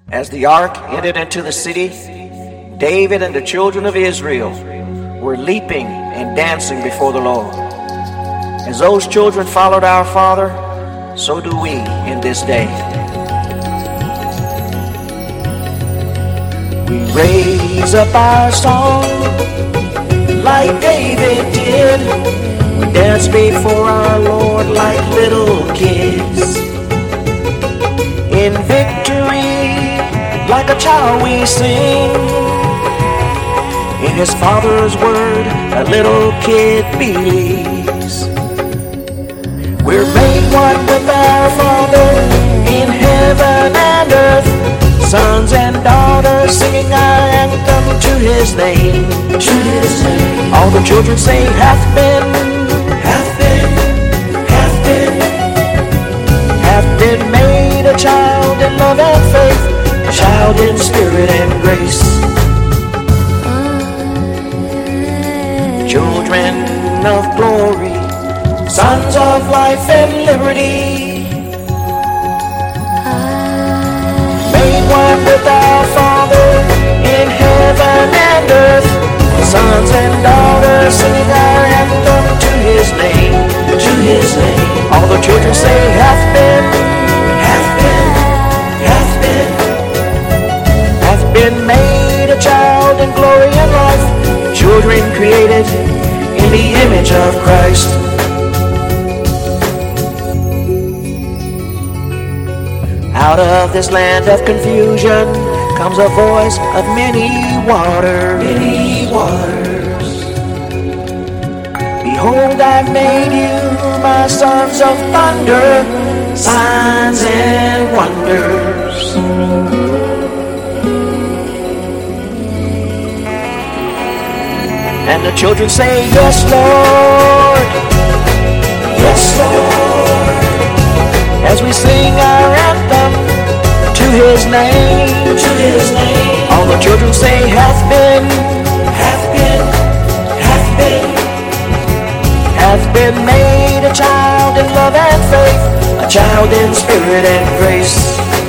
As the ark entered into the city, David and the children of Israel were leaping and dancing before the Lord. As those children followed our Father, so do we in this day. We raise up our song like David did. We dance before our Lord like little kids. In victory, like a child we sing. In his Father's word, a little kid believes. We're made one with our Father in heaven and earth. Sons and daughters singing our anthem to his name. To his name. All the children say, hath been made a child in love and faith, a child in spirit and grace. Children of glory, sons of life and liberty, made one with our Father in heaven and earth. Sons and daughters singing our anthem to his name. To his name. All the children say, hath been made a child in glory and life. Children created in the image of Christ. Out of this land of confusion comes a voice of many waters. Many waters. Behold, I've made you my sons of thunder, signs and wonders. And the children say, yes, Lord. Yes, Lord. As we sing our anthem to his name. To his name. All the children say, hath been made a child in love and faith, a child in spirit and grace.